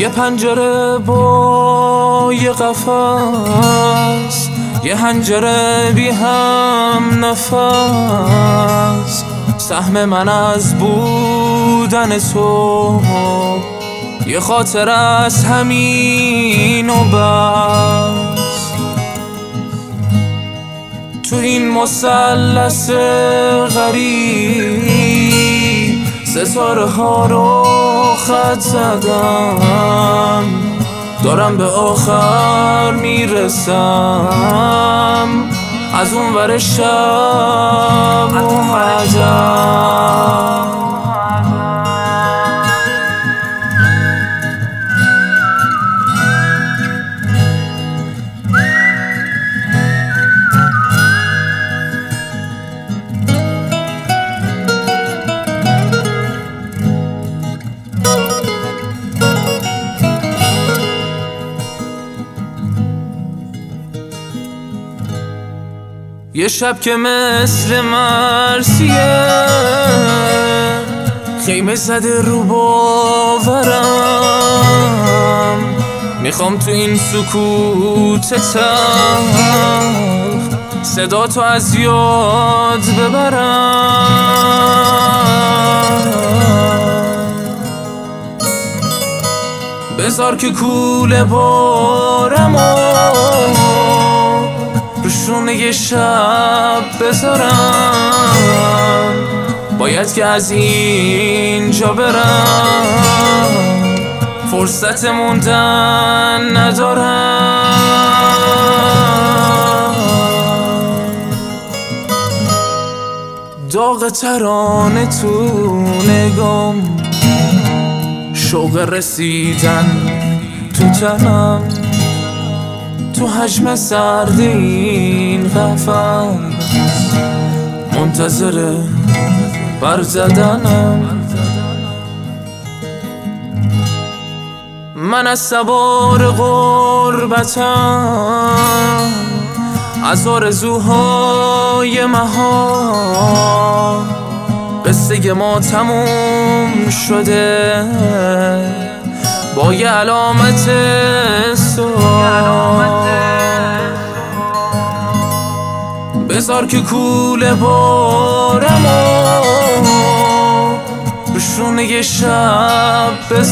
یه پنجره با یه قفس، یه حنجره بی هم نفس. سهم من از بودن تو یه خاطر از همین و بس. تو این مثلث غریب ستاره ها رو خط زدم، دارم به آخر میرسم از اون ور شب اومدم. یه شب که مثل مرسیه خیمه زده رو باورم، میخوام تو این سکوت تلخ صدا تو از یاد ببرم. بذار که کوله بارمو روشونه شب بذارم، باید که از اینجا برم، فرصت موندن ندارم. داغ ترانه تو نگام، شوق رسیدن تو تنم، تو حجم سرد این قفس منتظر بر زدنم. من از سوار غربتم، از آرزوهای مها، قصه ما تموم شده با یه علامت سوال. بذار که کوله بارمو روشونه شب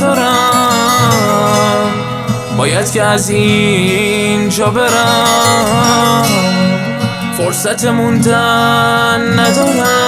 بذارم، باید که از اینجا برم، فرصت موندن ندارم.